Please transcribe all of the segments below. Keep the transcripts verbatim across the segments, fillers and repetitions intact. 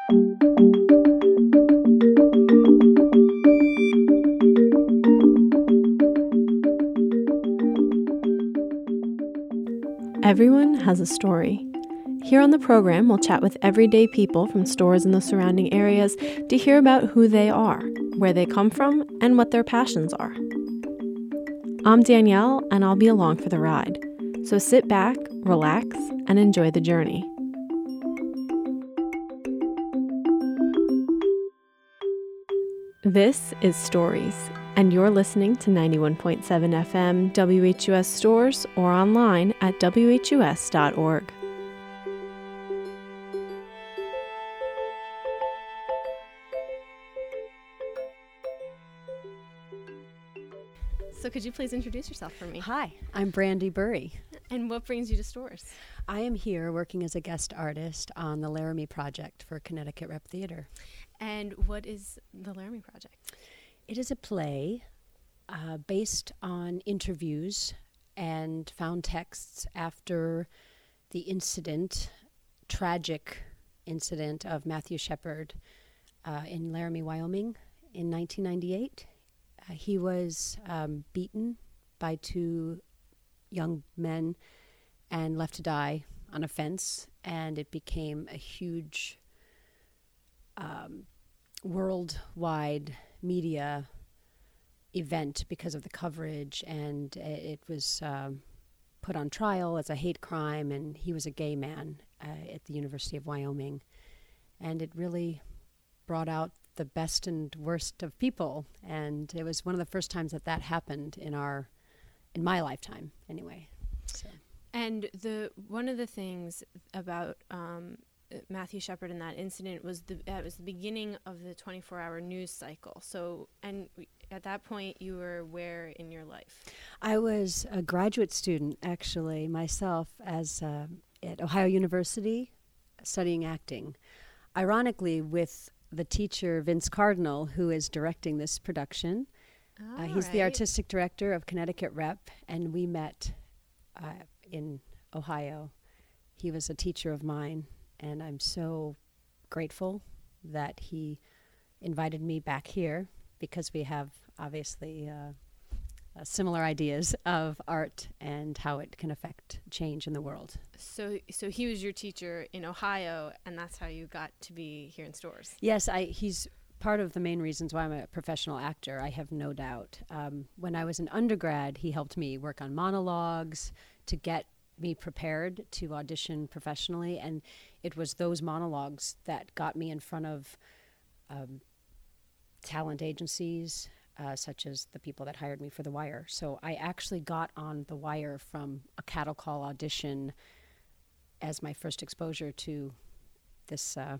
Everyone has a story. Here on the program, we'll chat with everyday people from stores in the surrounding areas to hear about who they are, where they come from, and what their passions are. I'm Danielle, and I'll be along for the ride. So sit back, relax, and enjoy the journey. This is Stories, and you're listening to ninety-one point seven F M W H U S Stores or online at W H U S dot org. So could you please introduce yourself for me? Hi, I'm Brandy Burry. And what brings you to Stores? I am here working as a guest artist on the Laramie Project for Connecticut Rep Theater. And what is the Laramie Project? It is a play uh, based on interviews and found texts after the incident, tragic incident of Matthew Shepard uh, in Laramie, Wyoming in nineteen ninety-eight. Uh, he was um, beaten by two young men and left to die on a fence, and it became a huge um, worldwide media event because of the coverage, and it, it was um, put on trial as a hate crime, and he was a gay man uh, at the University of Wyoming, and it really brought out the best and worst of people, and it was one of the first times that that happened in our, in my lifetime, anyway. So. And the one of the things about um, Matthew Shepard and that incident was the uh, it was the beginning of the twenty-four hour news cycle. So, and at that point, you were where in your life? I was a graduate student, actually, myself, as uh, at Ohio University, studying acting. Ironically, with the teacher, Vince Cardinal, who is directing this production. Uh, he's right. the artistic director of Connecticut Rep, and we met uh, in Ohio. He was a teacher of mine, and I'm so grateful that he invited me back here because we have obviously uh, uh, similar ideas of art and how it can affect change in the world. So so he was your teacher in Ohio, and that's how you got to be here in Stores. Yes, I, he's part of the main reasons why I'm a professional actor, I have no doubt. Um, when I was an undergrad, he helped me work on monologues to get me prepared to audition professionally, and it was those monologues that got me in front of um, talent agencies, Uh, such as the people that hired me for The Wire. So I actually got on The Wire from a cattle call audition as my first exposure to this uh,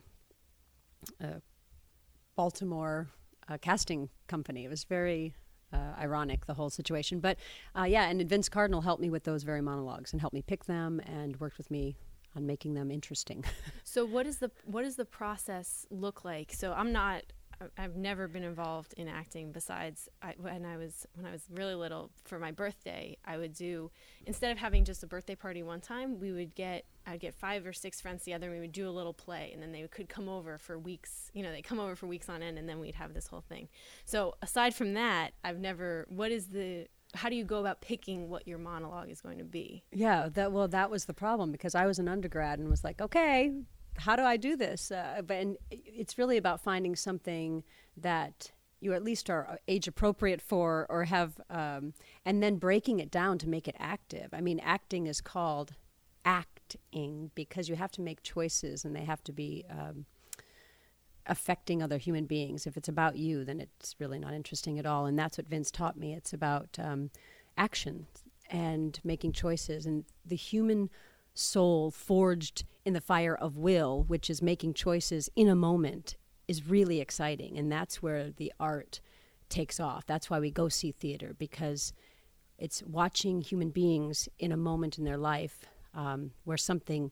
uh, Baltimore uh, casting company. It was very uh, ironic, the whole situation. But uh, yeah, and Vince Cardinal helped me with those very monologues and helped me pick them and worked with me on making them interesting. So what is the what does the process look like? So I'm not I've never been involved in acting besides I, when I was when I was really little. For my birthday, I would do, instead of having just a birthday party one time, we would get I'd get five or six friends together, and we would do a little play, and then they could come over for weeks. You know, they come over for weeks on end, and then we'd have this whole thing. So aside from that, I've never. What is the? How do you go about picking what your monologue is going to be? Yeah, that well, that was the problem because I was an undergrad and was like, okay, how do I do this? Uh, but and it's really about finding something that you at least are age appropriate for, or have, um, and then breaking it down to make it active. I mean, acting is called acting because you have to make choices, and they have to be um, affecting other human beings. If it's about you, then it's really not interesting at all. And that's what Vince taught me. It's about um, action and making choices, and the human soul forged in the fire of will, which is making choices in a moment, is really exciting. And that's where the art takes off. That's why we go see theater, because it's watching human beings in a moment in their life um, where something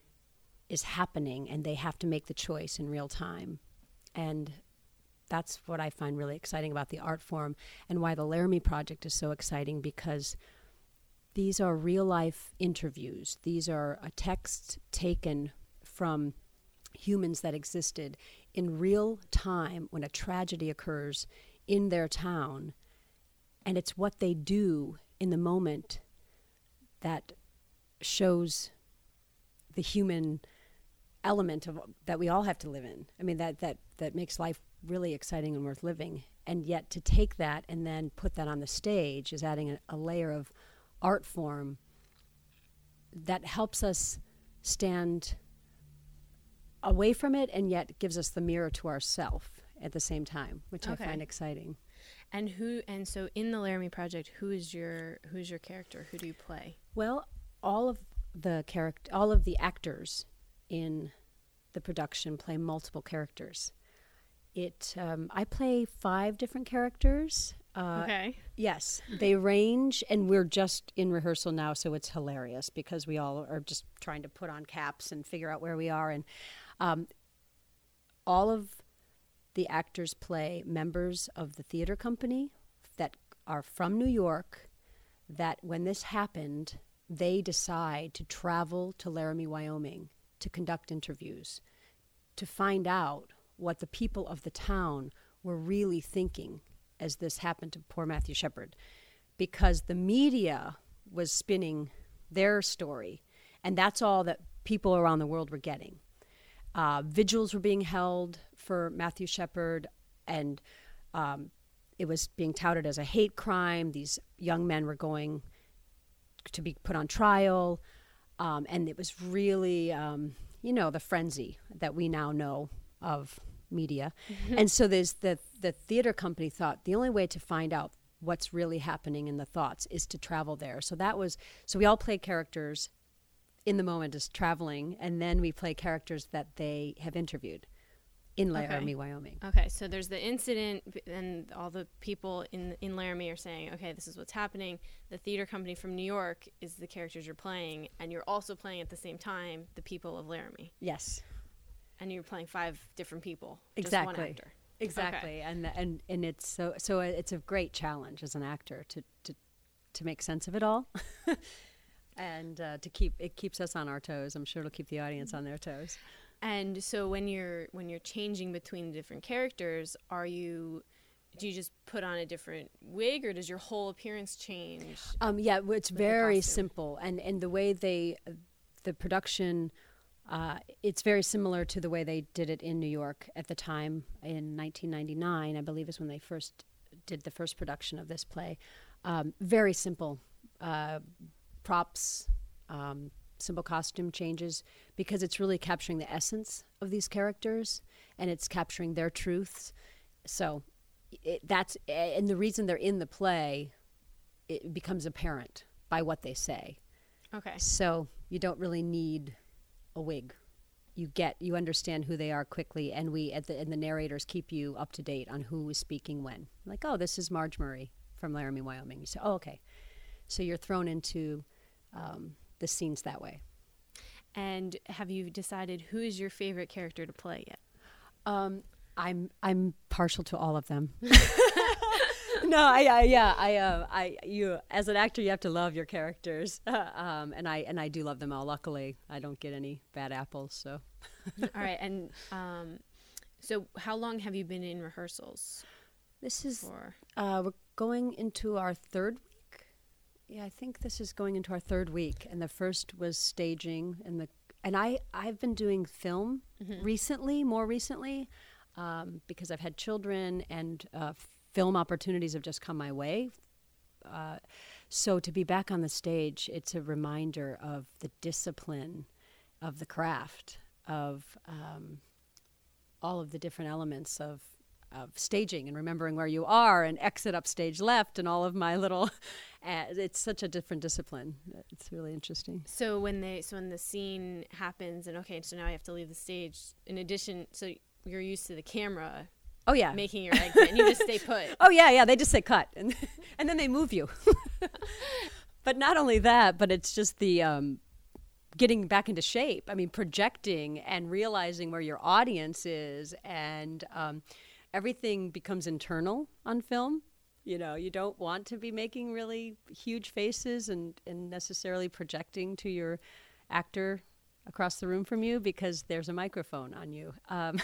is happening and they have to make the choice in real time. And that's what I find really exciting about the art form, and why the Laramie Project is so exciting, because these are real-life interviews. These are a text taken from humans that existed in real time when a tragedy occurs in their town, and it's what they do in the moment that shows the human element of that we all have to live in. I mean, that that that makes life really exciting and worth living. And yet to take that and then put that on the stage is adding a, a layer of art form that helps us stand away from it and yet gives us the mirror to ourself at the same time, which Okay. I find exciting. And who? And so in the Laramie Project, who is your who's your character? Who do you play? Well, all of the character, all of the actors in the production play multiple characters. It, um, I play five different characters. Uh, Okay. Yes, they range, and we're just in rehearsal now, so it's hilarious because we all are just trying to put on caps and figure out where we are. And um, all of the actors play members of the theater company that are from New York, that when this happened, they decide to travel to Laramie, Wyoming to conduct interviews, to find out what the people of the town were really thinking as this happened to poor Matthew Shepard, because the media was spinning their story, and that's all that people around the world were getting. Uh, vigils were being held for Matthew Shepard, and um, it was being touted as a hate crime. These young men were going to be put on trial, um, and it was really, um, you know, the frenzy that we now know of media. And so there's the the theater company thought the only way to find out what's really happening in the thoughts is to travel there. So that was, so we all play characters in the moment as traveling, and then we play characters that they have interviewed in Laramie, Okay. Wyoming. Okay, so there's the incident, b- and all the people in in Laramie are saying, okay, this is what's happening. The theater company from New York is the characters you're playing, and you're also playing at the same time the people of Laramie, Yes, and you're playing five different people, exactly. just one actor. Exactly, and and and it's so so it's a great challenge as an actor to to to make sense of it all, and uh, to keep it keeps us on our toes. I'm sure it'll keep the audience on their toes. And so when you're when you're changing between the different characters, are you do you just put on a different wig, or does your whole appearance change? Um, yeah, well, it's With the very costume. simple, and and the way they, the production, uh, it's very similar to the way they did it in New York at the time in nineteen ninety-nine, I believe, is when they first did the first production of this play. Um, very simple uh, props, um, simple costume changes, because it's really capturing the essence of these characters, and it's capturing their truths. So it, that's and the reason they're in the play, it becomes apparent by what they say. Okay. So you don't really need a wig. You get you understand who they are quickly, and we at the and the narrators keep you up to date on who is speaking when. Like, oh, this is Marge Murray from Laramie, Wyoming. You say, oh, okay. So you're thrown into um, the scenes that way. And have you decided who is your favorite character to play yet? Um, I'm I'm partial to all of them. No, I, I yeah, I uh, I you as an actor you have to love your characters, um, and I and I do love them all. Luckily, I don't get any bad apples. So, All right. And um, so how long have you been in rehearsals this is for? uh, we're going into our third week. Yeah, I think this is going into our third week, and the first was staging, and the and I I've been doing film Mhm. recently, more recently, um, because I've had children and uh, film opportunities have just come my way. Uh, so to be back on the stage, it's a reminder of the discipline of the craft, of um, all of the different elements of of staging and remembering where you are and exit up stage left and all of my little uh, it's such a different discipline. It's really interesting. So when they so when the scene happens and okay, so now I have to leave the stage. In addition, so you're used to the camera Oh yeah. making your exit, and you just stay put. Oh yeah, yeah. They just say cut, and and then they move you. But not only that, but it's just the um, getting back into shape. I mean, projecting and realizing where your audience is, and um, everything becomes internal on film. You know, you don't want to be making really huge faces and, and necessarily projecting to your actor across the room from you because there's a microphone on you. Um,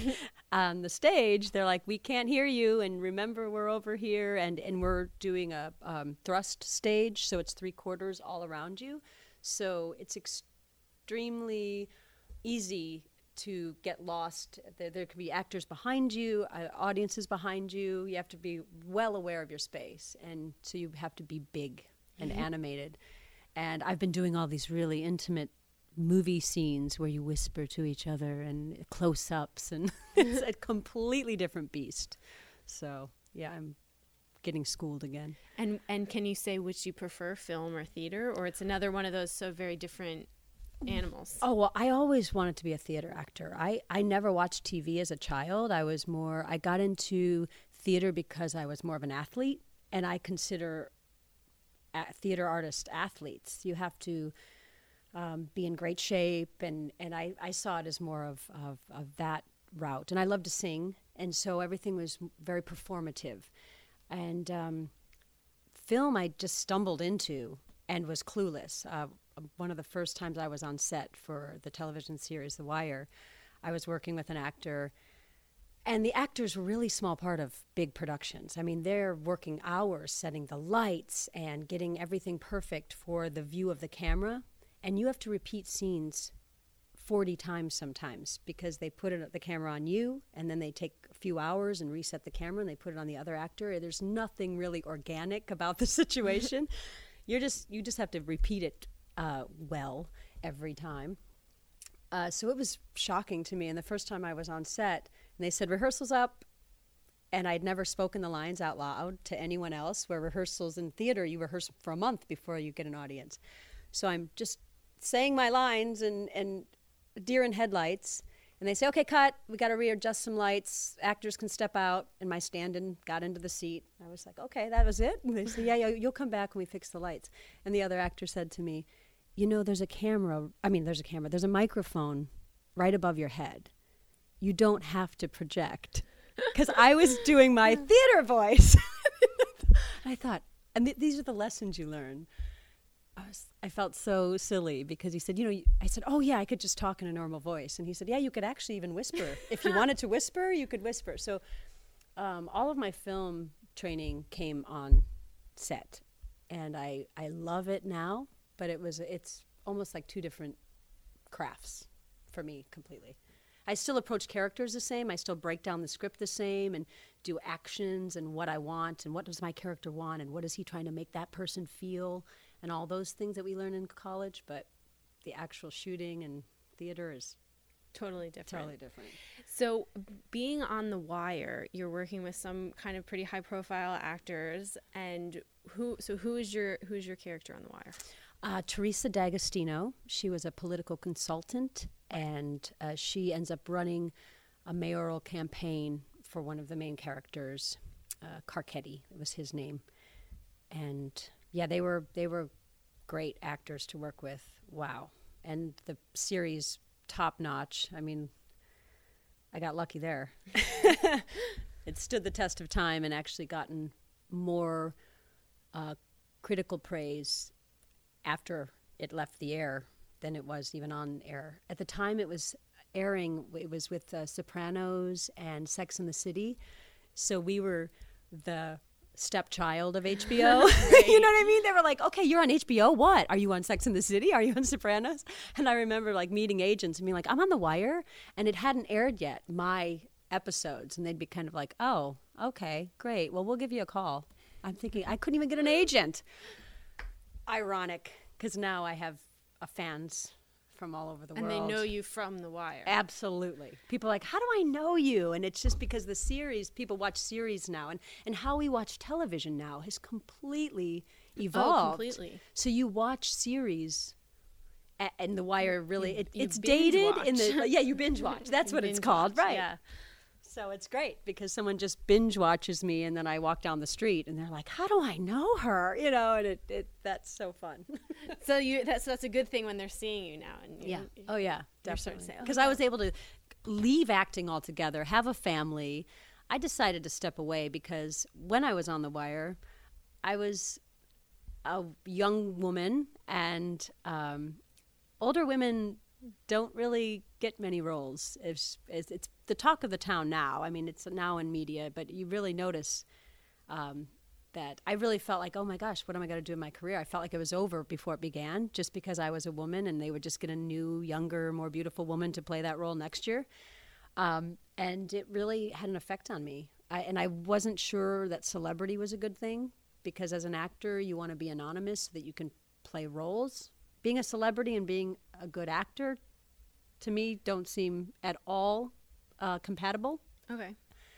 on the stage, they're like, we can't hear you, and remember, we're over here, and, and we're doing a um, thrust stage, so it's three quarters all around you. So it's extremely easy to get lost. There, there could be actors behind you, uh, audiences behind you. You have to be well aware of your space, and so you have to be big and mm-hmm. animated. And I've been doing all these really intimate movie scenes where you whisper to each other and close-ups, and it's a completely different beast. So yeah, I'm getting schooled again. And and can you say which you prefer, film or theater, or it's another one of those so very different animals? Oh, well, I always wanted to be a theater actor. I, I never watched T V as a child. I was more, I got into theater because I was more of an athlete, and I consider a- theater artists athletes. You have to Um, be in great shape, and, and I, I saw it as more of, of, of that route. And I love to sing, and so everything was very performative. And um, film I just stumbled into and was clueless. Uh, one of the first times I was on set for the television series The Wire, I was working with an actor, and the actors were a really small part of big productions. I mean, they're working hours setting the lights and getting everything perfect for the view of the camera. And you have to repeat scenes forty times sometimes because they put it, the camera on you, and then they take a few hours and reset the camera, and they put it on the other actor. There's nothing really organic about the situation. You're just you just have to repeat it uh, well every time. Uh, so it was shocking to me. And the first time I was on set, and they said, rehearsal's up, and I'd never spoken the lines out loud to anyone else, where rehearsals in theater, you rehearse for a month before you get an audience. So I'm just saying my lines and, and deer in headlights, and they say, okay, cut, we got to readjust some lights, actors can step out, and my stand-in got into the seat. I was like, okay, that was it? And they said, yeah, yeah, you'll come back when we fix the lights. And the other actor said to me, you know, there's a camera, I mean, there's a camera, there's a microphone right above your head. You don't have to project. Because I was doing my theater voice. I thought, and th- these are the lessons you learn. I, was, I felt so silly because he said, you know, I said, oh, yeah, I could just talk in a normal voice. And he said, yeah, you could actually even whisper. If you wanted to whisper, you could whisper. So um, all of my film training came on set. And I, I love it now, but it was it's almost like two different crafts for me completely. I still approach characters the same. I still break down the script the same and do actions and what I want and what does my character want and what is he trying to make that person feel and all those things that we learn in college. But the actual shooting and theater is totally different. Totally different. So being on The Wire, you're working with some kind of pretty high-profile actors, and who? So who is your who is your character on The Wire? Uh, Teresa D'Agostino. She was a political consultant, and uh, she ends up running a mayoral campaign for one of the main characters, uh, Carcetti. It was his name, and yeah, they were they were great actors to work with. Wow, and the series top notch. I mean, I got lucky there. It stood the test of time and actually gotten more uh, critical praise after it left the air than it was even on air. At the time it was airing, it was with uh, Sopranos and Sex and the City. So we were the stepchild of H B O. Right. You know what I mean? They were like, okay, you're on H B O. What? Are you on Sex and the City? Are you on Sopranos? And I remember like meeting agents and being like, I'm on The Wire. And it hadn't aired yet, my episodes. And they'd be kind of like, oh, okay, great. Well, we'll give you a call. I'm thinking, I couldn't even get an agent. Ironic, because now I have uh, fans from all over the and world. And they know you from The Wire. Absolutely. People are like, how do I know you? And it's just because the series, people watch series now, and, and how we watch television now has completely evolved. Oh, completely. So you watch series, a- and The Wire really, you, it, you it's dated watch. in the, yeah, you binge watch. That's you what it's binge called, watch, right? Yeah. So it's great because someone just binge watches me, and then I walk down the street and they're like, how do I know her? You know, and it, it that's so fun. So you that's that's a good thing when they're seeing you now. And you, yeah. Oh yeah, you're starting to definitely. say, oh, Because yeah. I was able to leave acting altogether, have a family. I decided to step away because when I was on The Wire, I was a young woman, and um, older women don't really get many roles. It's, it's, it's the talk of the town now. I mean, it's now in media, but you really notice um, that I really felt like, oh my gosh, what am I going to do in my career? I felt like it was over before it began, just because I was a woman and they would just get a new, younger, more beautiful woman to play that role next year. Um, and it really had an effect on me. I, and I wasn't sure that celebrity was a good thing, because as an actor, you want to be anonymous so that you can play roles. Being a celebrity and being a good actor, to me, don't seem at all uh, compatible. Okay.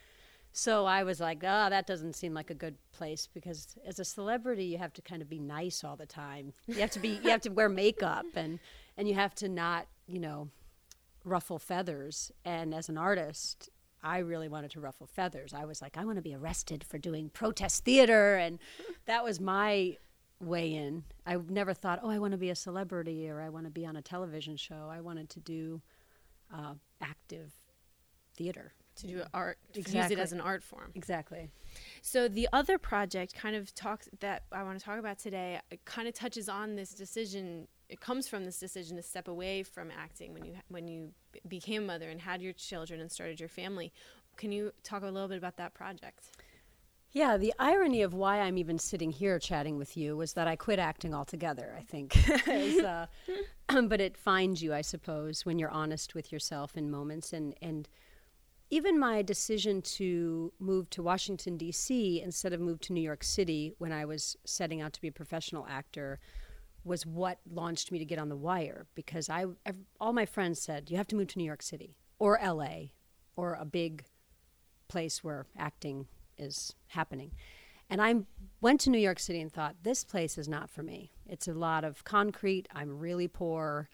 So I was like, oh, that doesn't seem like a good place, because as a celebrity, you have to kind of be nice all the time. You have to be, you have to wear makeup, and, and you have to not, you know, ruffle feathers. And as an artist, I really wanted to ruffle feathers. I was like, I want to be arrested for doing protest theater, and that was my way in. I never thought, oh, I want to be a celebrity or I want to be on a television show. I wanted to do uh, active theater. To do art, to use Exactly. it as an art form. Exactly. So the other project kind of talks that I want to talk about today, it kind of touches on this decision. It comes from this decision to step away from acting when you when you b- became a mother and had your children and started your family. Can you talk a little bit about that project? Yeah, the irony of why I'm even sitting here chatting with you was that I quit acting altogether, I think. Is, uh, but it finds you, I suppose, when you're honest with yourself in moments. And, and even my decision to move to Washington, D C instead of move to New York City when I was setting out to be a professional actor was what launched me to get on The Wire, because I, ev- all my friends said, you have to move to New York City or L A or a big place where acting is happening. And I went to New York City and thought, this place is not for me. It's a lot of concrete. I'm really poor.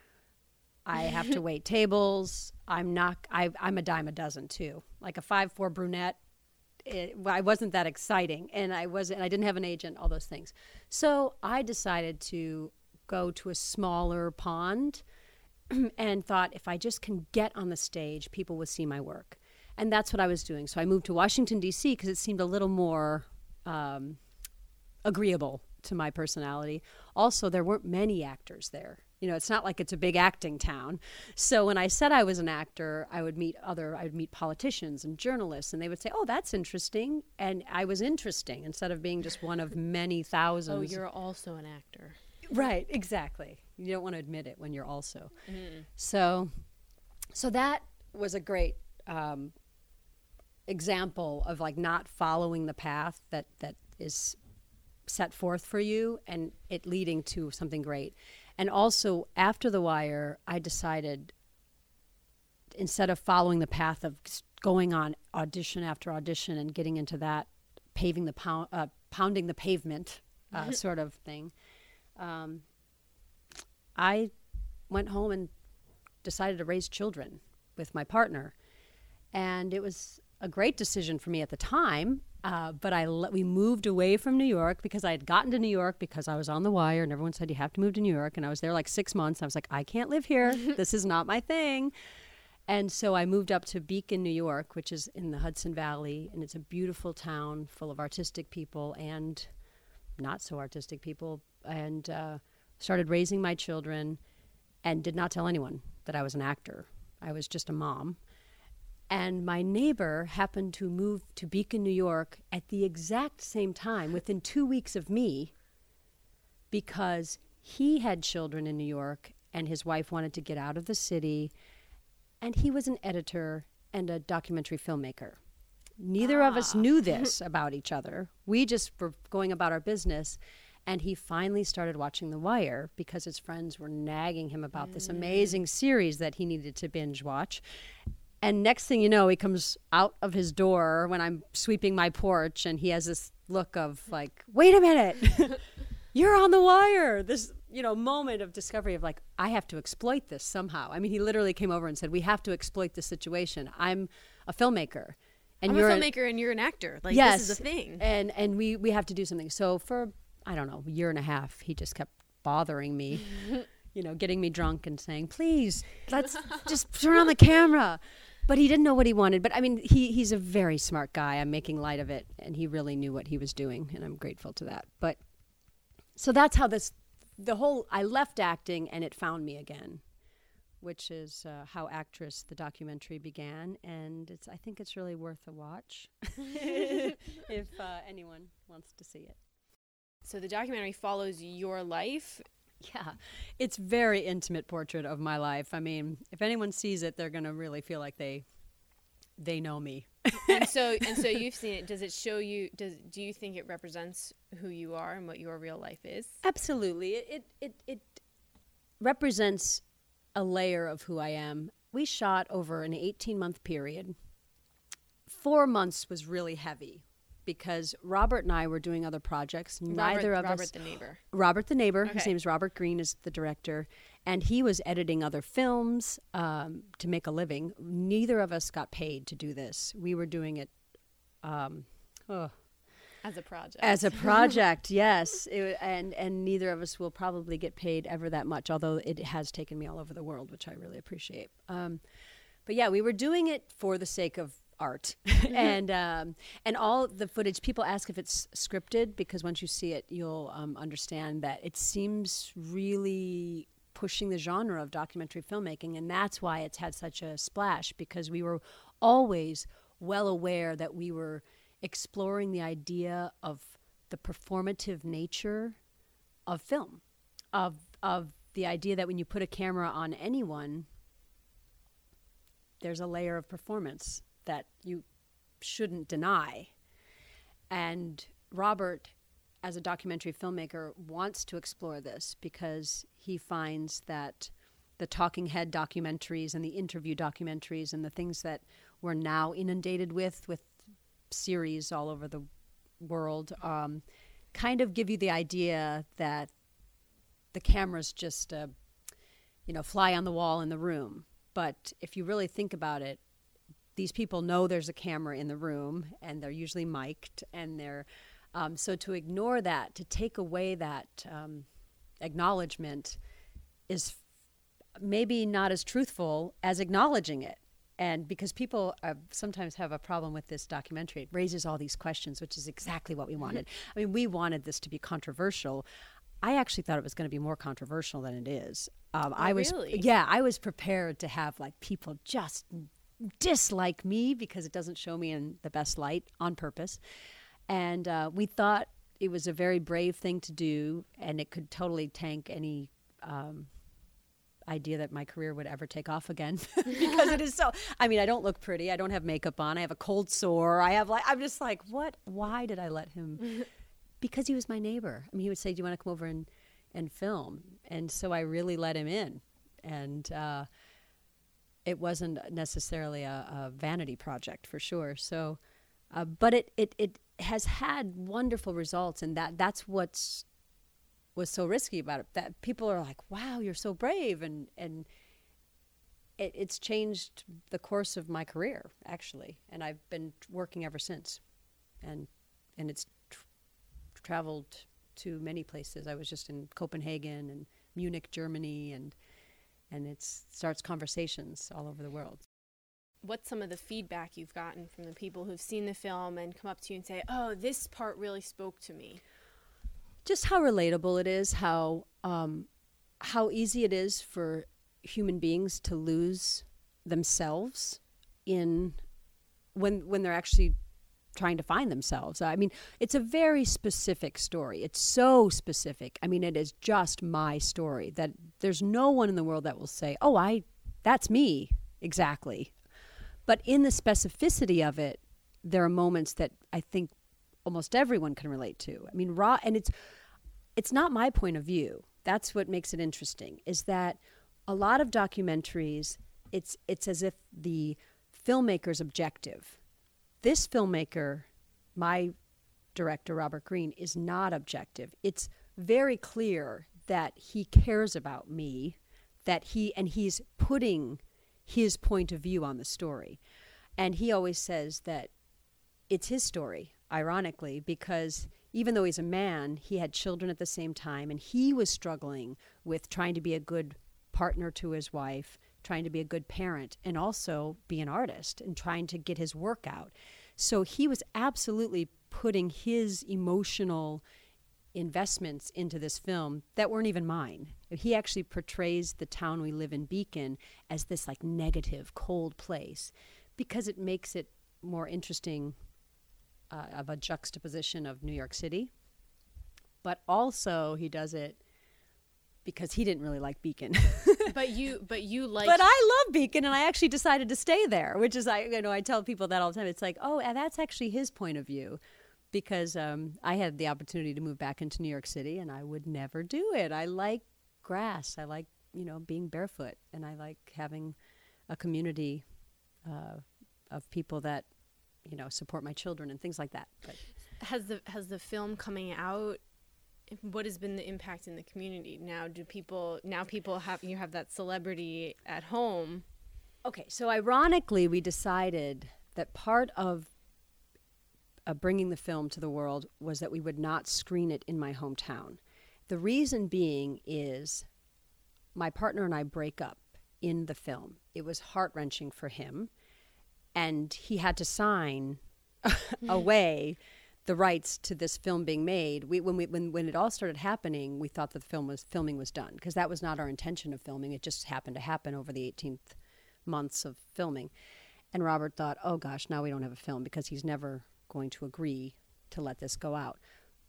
I have to wait tables. I'm not, I, I'm a dime a dozen too. Like a five four brunette. It, I wasn't that exciting, and I wasn't, I didn't have an agent, all those things. So I decided to go to a smaller pond and thought, if I just can get on the stage, people will see my work. And that's what I was doing. So I moved to Washington, D C because it seemed a little more um, agreeable to my personality. Also, there weren't many actors there. You know, it's not like it's a big acting town. So when I said I was an actor, I would meet other, I would meet politicians and journalists, and they would say, oh, that's interesting. And I was interesting instead of being just one of many thousands. Oh, you're also an actor. Right, exactly. You don't want to admit it when you're also. Mm. So, so that was a great um, example of like not following the path that, that is set forth for you and it leading to something great. And also after The Wire, I decided instead of following the path of going on audition after audition and getting into that paving the pound, uh, pounding the pavement uh, sort of thing, um, I went home and decided to raise children with my partner. And it was a great decision for me at the time. Uh, but I le- we moved away from New York because I had gotten to New York because I was on The Wire and everyone said you have to move to New York. And I was there like six months. I was like, I can't live here. This is not my thing. And so I moved up to Beacon, New York, which is in the Hudson Valley. And it's a beautiful town full of artistic people and not so artistic people. And uh, started raising my children and did not tell anyone that I was an actor. I was just a mom. And my neighbor happened to move to Beacon, New York at the exact same time, within two weeks of me, because he had children in New York and his wife wanted to get out of the city. And he was an editor and a documentary filmmaker. Neither ah. of us knew this about each other. We just were going about our business. And he finally started watching The Wire because his friends were nagging him about mm. this amazing series that he needed to binge watch. And next thing you know, he comes out of his door when I'm sweeping my porch and he has this look of like, wait a minute, you're on The Wire. This, you know, moment of discovery of like, I have to exploit this somehow. I mean, he literally came over and said, we have to exploit this situation. I'm a filmmaker. And I'm you're a filmmaker an, and you're an actor. Like, yes, this is a thing. And, and we, we have to do something. So for, I don't know, a year and a half, he just kept bothering me, you know, getting me drunk and saying, please, let's just turn on the camera. But he didn't know what he wanted. But I mean, he, he's a very smart guy. I'm making light of it. And he really knew what he was doing. And I'm grateful to that. But so that's how this, the whole, I left acting and it found me again. which is uh, how Actress, the documentary, began. And it's I think it's really worth a watch if uh, anyone wants to see it. So the documentary follows your life. Yeah, it's very intimate portrait of my life. I mean, if anyone sees it, they're going to really feel like they they know me. and so and so you've seen it. Does it show you, does do you think it represents who you are and what your real life is? Absolutely. It it it, it represents a layer of who I am. We shot over an eighteen-month period. Four months was really heavy because Robert and I were doing other projects. Neither Robert, of Robert us. the neighbor. Robert the neighbor. Okay. His name is Robert Green, is the director, and he was editing other films um, to make a living. Neither of us got paid to do this. We were doing it. Um, oh. As a project. As a project, yes. It, and, and neither of us will probably get paid ever that much, although it has taken me all over the world, which I really appreciate. Um, but yeah, we were doing it for the sake of art. and um, and all the footage, people ask if it's scripted, because once you see it, you'll um, understand that it seems really pushing the genre of documentary filmmaking. And that's why it's had such a splash, because we were always well aware that we were exploring the idea of the performative nature of film, of of the idea that when you put a camera on anyone, there's a layer of performance that you shouldn't deny. And Robert, as a documentary filmmaker, wants to explore this because he finds that the talking head documentaries and the interview documentaries and the things that we're now inundated with, with series all over the world, um, kind of give you the idea that the camera's just a, you know, fly on the wall in the room. But if you really think about it, these people know there's a camera in the room, and they're usually mic'd, and they're um, so to ignore that, to take away that um, acknowledgement, is f- maybe not as truthful as acknowledging it. And because people uh, sometimes have a problem with this documentary, it raises all these questions, which is exactly what we wanted. I mean, we wanted this to be controversial. I actually thought it was going to be more controversial than it is. Um, Oh, I was, really? yeah, I was prepared to have like people just dislike me because it doesn't show me in the best light on purpose. And uh, we thought it was a very brave thing to do, and it could totally tank any um, idea that my career would ever take off again because it is so, I mean, I don't look pretty. I don't have makeup on. I have a cold sore. I have like, I'm just like, what, why did I let him? Because he was my neighbor. I mean, he would say, do you want to come over and, and film? And so I really let him in. And uh, it wasn't necessarily a, a vanity project for sure. So, uh, but it, it, it has had wonderful results, and that that's what's was so risky about it. That people are like, wow, you're so brave. And, and it, it's changed the course of my career, actually. And I've been working ever since. And, and it's tr- traveled to many places. I was just in Copenhagen and Munich, Germany, and and it starts conversations all over the world. What's some of the feedback you've gotten from the people who've seen the film and come up to you and say, oh, this part really spoke to me? Just how relatable it is, how um, how easy it is for human beings to lose themselves in when when they're actually trying to find themselves. I mean, it's a very specific story. It's so specific. I mean, it is just my story that there's no one in the world that will say, oh, I, that's me, exactly. But in the specificity of it, there are moments that I think almost everyone can relate to. I mean, raw, and it's, it's not my point of view. That's what makes it interesting, is that a lot of documentaries, it's it's as if the filmmaker's objective. This filmmaker, my director, Robert Green, is not objective. It's very clear that he cares about me, that he, and he's putting his point of view on the story. And he always says that it's his story, ironically, because even though he's a man, he had children at the same time, and he was struggling with trying to be a good partner to his wife, trying to be a good parent, and also be an artist and trying to get his work out. So he was absolutely putting his emotional investments into this film that weren't even mine. He actually portrays the town we live in, Beacon, as this like negative, cold place because it makes it more interesting uh, of a juxtaposition of New York City. But also he does it because he didn't really like Beacon. But you, but you like. But I love Beacon, and I actually decided to stay there, which is, I you know, I tell people that all the time. It's like, oh, and that's actually his point of view, because um, I had the opportunity to move back into New York City, and I would never do it. I like grass. I like, you know, being barefoot, and I like having a community uh, of people that, you know, support my children and things like that. But has the has the film coming out? What has been the impact in the community? Now, do people now people have you have that celebrity at home? Okay, so ironically, we decided that part of uh, bringing the film to the world was that we would not screen it in my hometown. The reason being is my partner and I break up in the film. It was heart-wrenching for him, and he had to sign away the rights to this film being made. We, when, we, when, when it all started happening, we thought that the film was, filming was done, because that was not our intention of filming. It just happened to happen over the eighteenth months of filming. And Robert thought, oh gosh, now we don't have a film, because he's never going to agree to let this go out.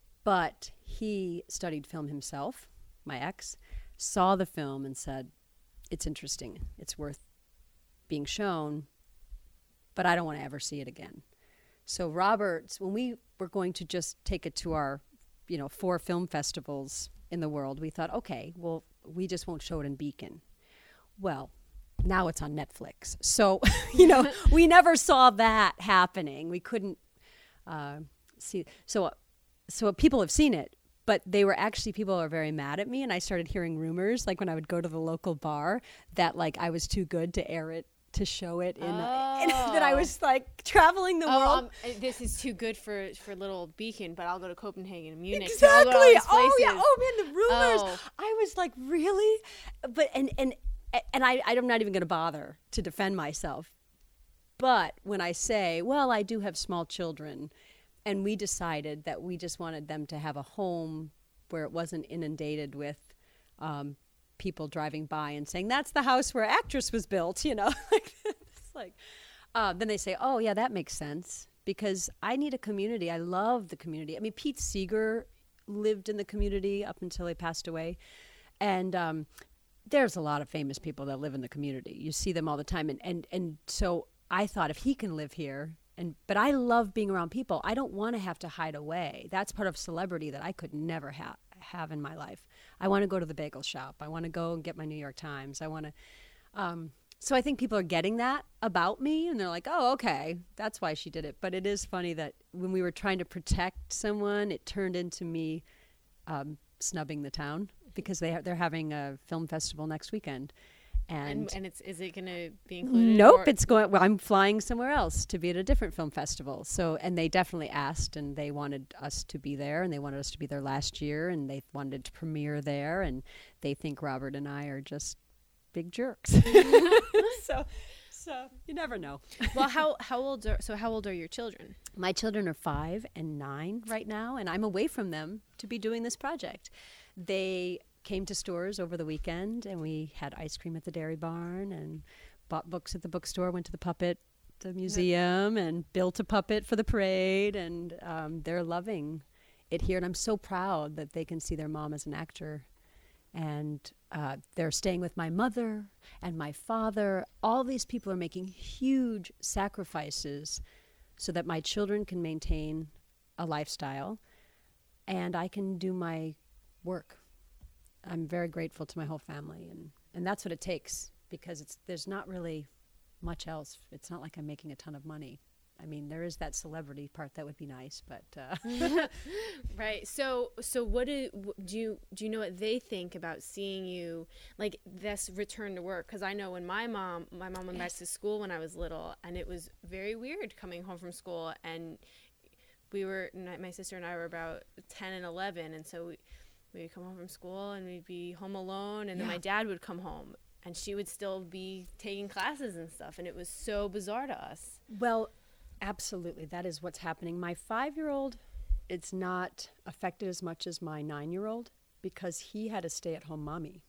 But he studied film himself, my ex, saw the film and said, it's interesting, it's worth being shown, but I don't want to ever see it again. So Robert's, when we were going to just take it to our, you know, four film festivals in the world, we thought, okay, well, we just won't show it in Beacon. Well, now it's on Netflix. So, you know, we never saw that happening. We couldn't uh, see. So, so people have seen it, but they were actually, people are very mad at me. And I started hearing rumors, like when I would go to the local bar, that like I was too good to air it, to show it in, oh. in that I was like traveling the oh, world. Um, this is too good for for little Beacon, but I'll go to Copenhagen and Munich. Exactly. Oh yeah. Oh man, the rumors. Oh. I was like, really? But and and and I I'm not even going to bother to defend myself. But when I say, well, I do have small children, and we decided that we just wanted them to have a home where it wasn't inundated with um, people driving by and saying, that's the house where Actress was built, you know. It's like, uh, then they say, oh yeah, that makes sense, because I need a community. I love the community. I mean, Pete Seeger lived in the community up until he passed away, and um, there's a lot of famous people that live in the community. You see them all the time, and and and so I thought, if he can live here, and but I love being around people. I don't want to have to hide away. That's part of celebrity that I could never have have in my life. I want to go to the bagel shop. I want to go and get my New York Times. I want to. Um, so I think people are getting that about me, and they're like, "Oh, okay, that's why she did it." But it is funny that when we were trying to protect someone, it turned into me um, snubbing the town, because they ha- they're having a film festival next weekend, and and, and it's is it going to be included? Nope, or? it's going. Well, I'm flying somewhere else to be at a different film festival. So, and they definitely asked, and they wanted us to be there, and they wanted us to be there last year, and they wanted to premiere there, and they think Robert and I are just big jerks. so, so you never know. Well, how how old are so how old are your children? My children are five and nine right now, and I'm away from them to be doing this project. They came to stores over the weekend, and we had ice cream at the Dairy Barn, and bought books at the bookstore, went to the puppet the museum, and built a puppet for the parade, and um, they're loving it here. And I'm so proud that they can see their mom as an actor. And uh, they're staying with my mother and my father. All these people are making huge sacrifices so that my children can maintain a lifestyle and I can do my work. I'm very grateful to my whole family, and, and that's what it takes, because it's there's not really much else. It's not like I'm making a ton of money. I mean, there is that celebrity part that would be nice, but uh. Right. So, so what do do you do? You know what they think about seeing you like this return to work? Because I know when my mom, my mom went back to school when I was little, and it was very weird coming home from school, and we were my sister and I were about ten and eleven, and so we. We'd come home from school and we'd be home alone, and then yeah. my dad would come home and she would still be taking classes and stuff, and it was so bizarre to us. Well, absolutely. That is what's happening. My five-year-old, it's not affected as much as my nine-year-old, because he had a stay-at-home mommy.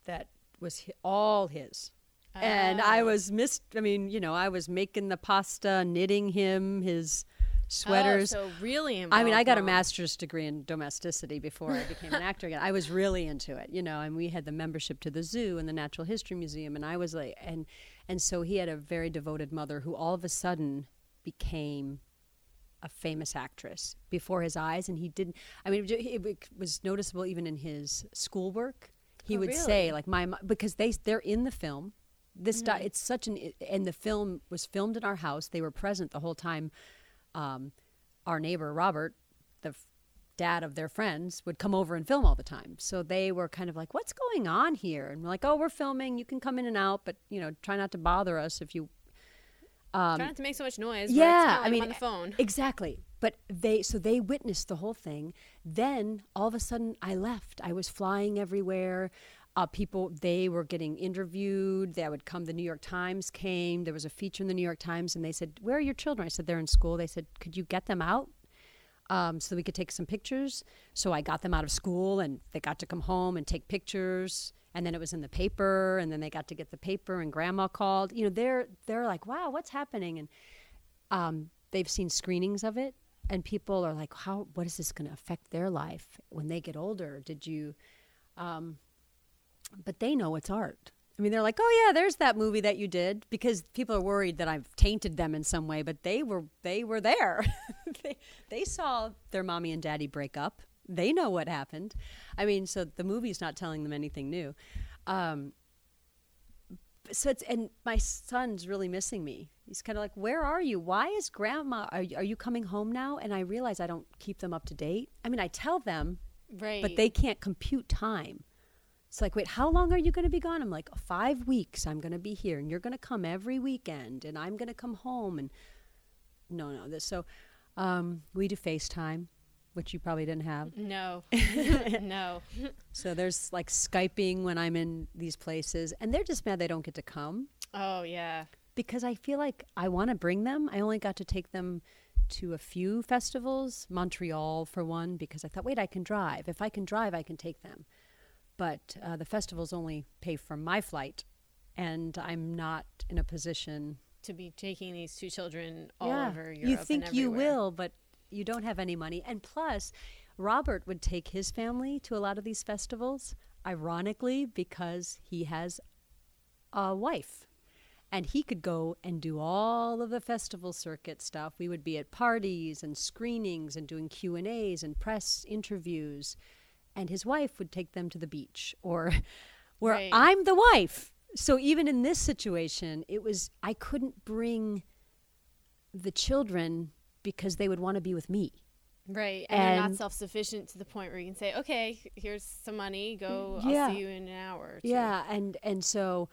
that was hi- all his. And I Oh. was missed. I mean, you know, I was making the pasta, knitting him his sweaters. Oh, so really I mean, I got a mom. master's degree in domesticity before I became an actor again. I was really into it, you know, and we had the membership to the zoo and the Natural History Museum. And I was like, and, and so he had a very devoted mother who all of a sudden became a famous actress before his eyes. And he didn't, I mean, it, it was noticeable even in his schoolwork. He Oh, would really? say like my, mo- because they, they're in the film. This Mm-hmm. di- it's such an, and the film was filmed in our house. They were present the whole time. Um, our neighbor, Robert, the f- dad of their friends, would come over and film all the time. So they were kind of like, what's going on here? And we're like, oh, we're filming. You can come in and out, but, you know, try not to bother us if you... Um, Try not to make so much noise. yeah, I I mean, on the phone. exactly. But they, so they witnessed the whole thing. Then all of a sudden I left. I was flying everywhere. Uh, people, they were getting interviewed. They would come, the New York Times came. There was a feature in the New York Times and they said, where are your children? I said, they're in school. They said, could you get them out um, so we could take some pictures? So I got them out of school and they got to come home and take pictures. And then it was in the paper and then they got to get the paper and grandma called. You know, they're, they're like, wow, what's happening? And um, they've seen screenings of it and people are like, how, what is this going to affect their life when they get older? Did you, um, but they know it's art. I mean, they're like, oh yeah, there's that movie that you did, because people are worried that I've tainted them in some way, but they were, they were there. they, they saw their mommy and daddy break up. They know what happened. I mean, so the movie's not telling them anything new. Um, so it's, and my son's really missing me. He's kind of like, where are you? Why is grandma, are, you- are you coming home now? And I realize I don't keep them up to date. I mean, I tell them, Right. but they can't compute time. It's like, wait, how long are you going to be gone? I'm like, five weeks I'm going to be here and you're going to come every weekend and I'm going to come home. And no, no. This, so um, we do FaceTime, which you probably didn't have. No. no. So there's like Skyping when I'm in these places and they're just mad they don't get to come Oh, yeah. because I feel like I want to bring them. I only got to take them to a few festivals, Montreal for one, because I thought, wait, I can drive. If I can drive, I can take them. But uh, the festivals only pay for my flight, and I'm not in a position. To be taking these two children all Yeah, over Europe. you think and you everywhere. will, but you don't have any money. And plus, Robert would take his family to a lot of these festivals, ironically, because he has a wife. And he could go and do all of the festival circuit stuff. We would be at parties and screenings and doing Q and A's and press interviews. And his wife would take them to the beach, or where Right. I'm the wife. So even in this situation, it was, I couldn't bring the children because they would want to be with me. Right. And, they're not And- self-sufficient to the point where you can say, okay, here's some money. Go. Yeah. I'll see you in an hour or two. Yeah, and and so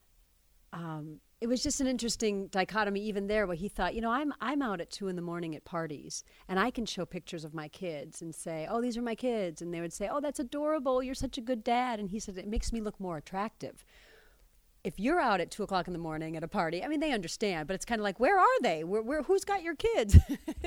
um, it was just an interesting dichotomy even there, where he thought, you know, I'm I'm out at two in the morning at parties, and I can show pictures of my kids and say, oh, these are my kids, and they would say, oh, that's adorable, you're such a good dad, and he said, it makes me look more attractive. If you're out at two o'clock in the morning at a party, I mean, they understand, but it's kind of like, where are they? Where, where who's got your kids?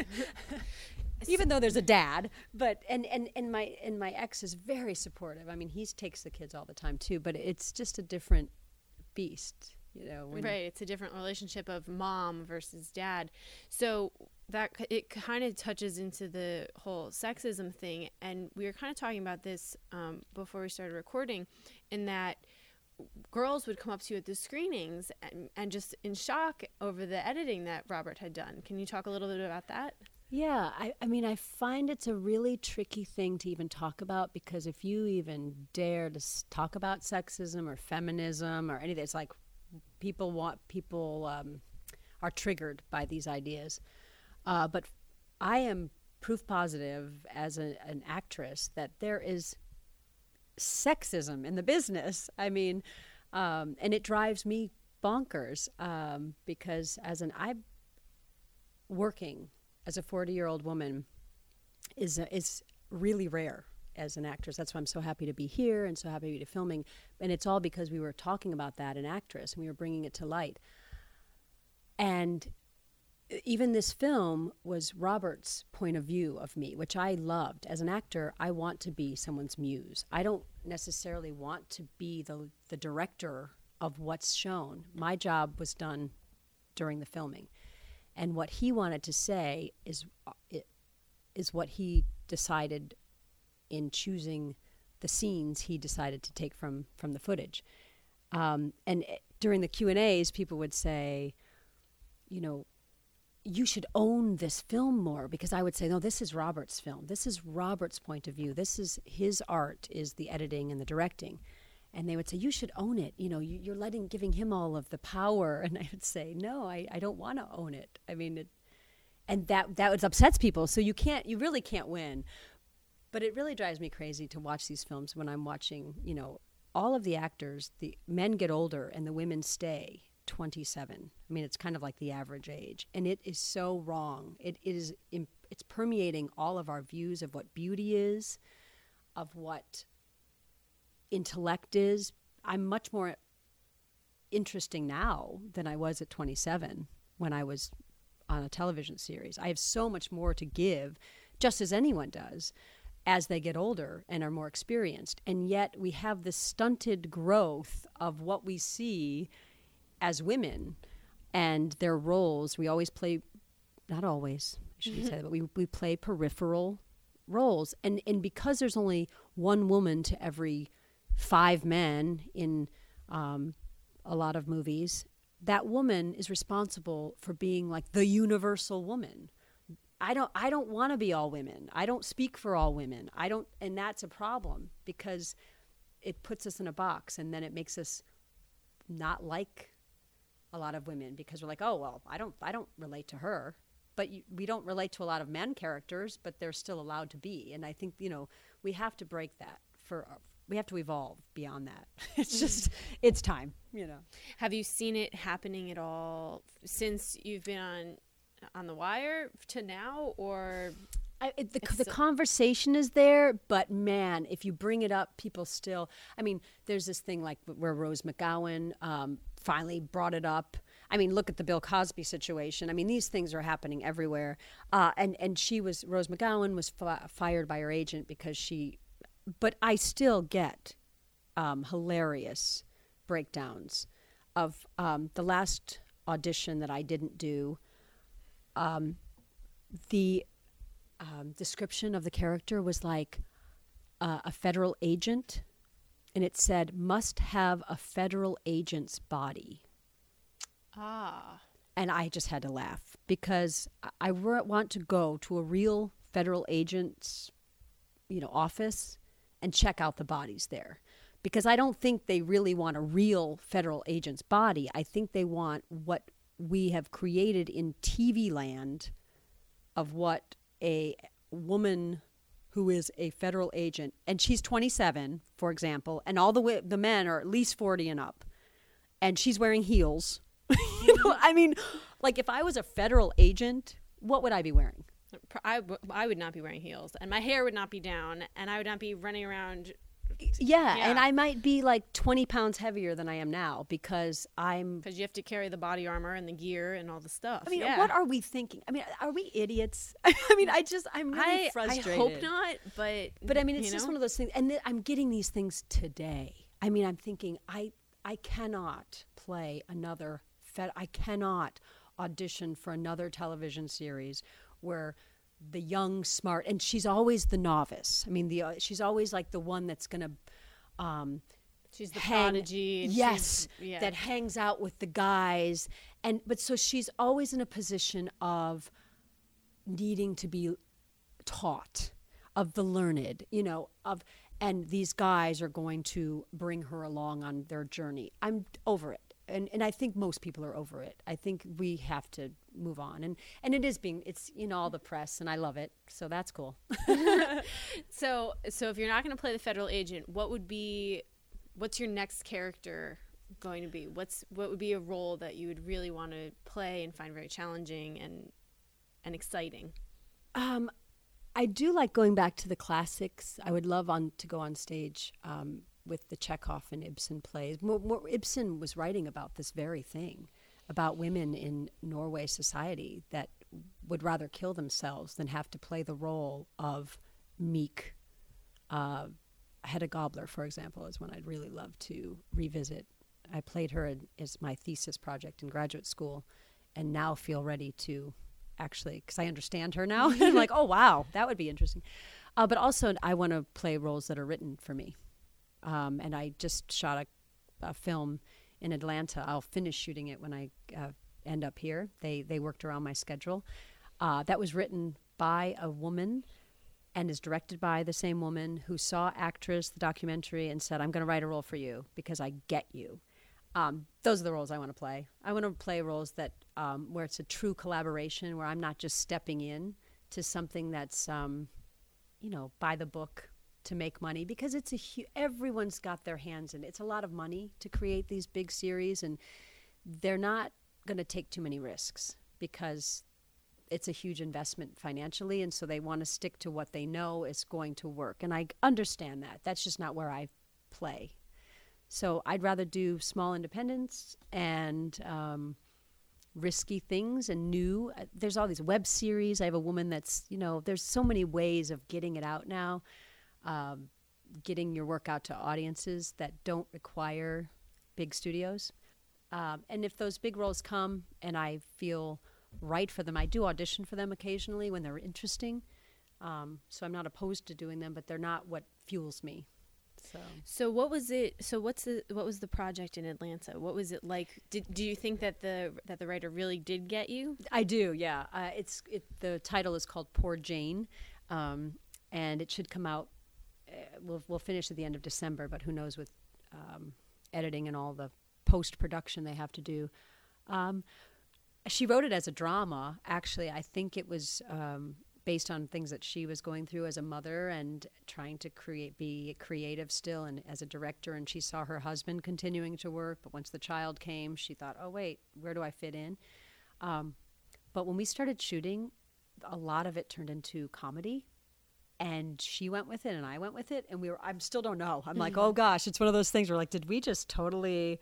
Even though there's a dad, but and, and, and my and my ex is very supportive. I mean, he takes the kids all the time too, but it's just a different beast, you know. When, Right. It's a different relationship of mom versus dad. So that c- it kind of touches into the whole sexism thing. And we were kind of talking about this um, before we started recording, in that girls would come up to you at the screenings and, and just in shock over the editing that Robert had done. Can you talk a little bit about that? Yeah, I, I mean, I find it's a really tricky thing to even talk about, because if you even dare to s- talk about sexism or feminism or anything, it's like people want, people um, are triggered by these ideas. Uh, but I am proof positive as a, an actress that there is sexism in the business. I mean, um, and it drives me bonkers um, because as an, I'm working as a forty-year-old woman is uh, is really rare as an actress. That's why I'm so happy to be here and so happy to be filming. And it's all because we were talking about that in Actress and we were bringing it to light. And even this film was Robert's point of view of me, which I loved. As an actor, I want to be someone's muse. I don't necessarily want to be the the director of what's shown. My job was done during the filming. And what he wanted to say is is what he decided in choosing the scenes he decided to take from, from the footage. Um, and during the Q and A's, people would say, you know, you should own this film more, because I would say, no, this is Robert's film. This is Robert's point of view. This is his art, is the editing and the directing. And they would say, you should own it. You know, you, you're letting, giving him all of the power. And I would say, no, I, I don't want to own it. I mean, it, and that, that upsets people. So you can't, you really can't win. But it really drives me crazy to watch these films when I'm watching, you know, all of the actors, the men get older and the women stay twenty-seven. I mean, it's kind of like the average age. And it is so wrong. It, it is, it's permeating all of our views of what beauty is, of what intellect is. I'm much more interesting now than I was at twenty-seven when I was on a television series. I have so much more to give, just as anyone does, as they get older and are more experienced. And yet we have this stunted growth of what we see as women and their roles. We always play, not always, I shouldn't say that, but we, we play peripheral roles. And, and because there's only one woman to every five men in um, a lot of movies, that woman is responsible for being like the universal woman. I don't I don't want to be all women. I don't speak for all women. I don't, and that's a problem, because it puts us in a box, and then it makes us not like a lot of women, because we're like, oh, well, I don't I don't relate to her. But you, we don't relate to a lot of men characters, but they're still allowed to be. And I think, you know, we have to break that for we have to evolve beyond that. It's just, it's time, you know. Have you seen it happening at all since you've been on on The Wire to now, or? I, it, the, the conversation is there, but man, if you bring it up, people still, I mean, there's this thing like where Rose McGowan um, finally brought it up. I mean, look at the Bill Cosby situation. I mean, these things are happening everywhere. Uh, and, and she was, Rose McGowan was fi- fired by her agent because she, but I still get um, hilarious breakdowns of um, the last audition that I didn't do. Um, the um, description of the character was like uh, a federal agent, and it said, must have a federal agent's body. Ah. And I just had to laugh, because I, I want to go to a real federal agent's, you know, office and check out the bodies there. Because I don't think they really want a real federal agent's body. I think they want what we have created in T V land of what a woman who is a federal agent, and she's twenty-seven, for example, and all the w- the men are at least forty and up, and she's wearing heels. You know, I mean, like, if I was a federal agent, what would I be wearing? I, w- I would not be wearing heels, and my hair would not be down, and I would not be running around. Yeah, yeah. And I might be like twenty pounds heavier than I am now, because I'm... Because you have to carry the body armor and the gear and all the stuff. I mean, yeah. what are we thinking? I mean, are we idiots? I mean, I just, I'm really I, frustrated. I hope not, but... But I mean, it's just know? one of those things, and th- I'm getting these things today. I mean, I'm thinking, I I cannot play another... Fed- I cannot audition for another television series where the young, smart, and she's always the novice. I mean, the uh, she's always like the one that's going to... Um, she's the hang, prodigy. And yes, yeah. that hangs out with the guys. And but so she's always in a position of needing to be taught, of the learned, you know, of... And these guys are going to bring her along on their journey. I'm over it. And and I think most people are over it. I think we have to move on. And and it is being, it's, you know, all the press, and I love it. So that's cool. so so if you're not going to play the federal agent, what would be, what's your next character going to be? What's what would be a role that you would really want to play and find very challenging and and exciting? Um, I do like going back to the classics. I would love on to go on stage um, with the Chekhov and Ibsen plays. More, more, Ibsen was writing about this very thing. about women in Norway society that would rather kill themselves than have to play the role of meek. Uh, Hedda Gabler, for example, is one I'd really love to revisit. I played her in, as my thesis project in graduate school, and now feel ready to actually, because I understand her now. I'm like, oh, wow, that would be interesting. Uh, but also, I want to play roles that are written for me. Um, and I just shot a, a film in Atlanta. I'll finish shooting it when I uh, end up here. They they worked around my schedule. Uh, that was written by a woman and is directed by the same woman who saw Actress, the documentary, and said, I'm going to write a role for you because I get you. Um, those are the roles I want to play. I want to play roles that um, where it's a true collaboration, where I'm not just stepping in to something that's, um, you know, by the book to make money, because it's a hu- everyone's got their hands in it. It's a lot of money to create these big series, and they're not going to take too many risks because it's a huge investment financially, and so they want to stick to what they know is going to work. And I understand that. That's just not where I play. So I'd rather do small independents and um, risky things and new. Uh, there's all these web series. I have a woman that's, you know, there's so many ways of getting it out now, um, getting your work out to audiences that don't require big studios. Um, and if those big roles come and I feel right for them, I do audition for them occasionally when they're interesting. Um, so I'm not opposed to doing them, but they're not what fuels me. So, so what was it? So what's the what was the project in Atlanta? What was it like? Did do you think that the that the writer really did get you? I do, yeah. Uh, it's it, the title is called Poor Jane, um, and it should come out. Uh, we'll we'll finish at the end of December, but who knows with um, editing and all the post production they have to do. Um, she wrote it as a drama. Actually, I think it was. Um, based on things that she was going through as a mother and trying to create, be creative still and as a director. And she saw her husband continuing to work, but once the child came, she thought, oh, wait, where do I fit in? Um, but when we started shooting, a lot of it turned into comedy. And she went with it and I went with it. And we were, I still don't know. I'm like, oh gosh, it's one of those things where like, did we just totally...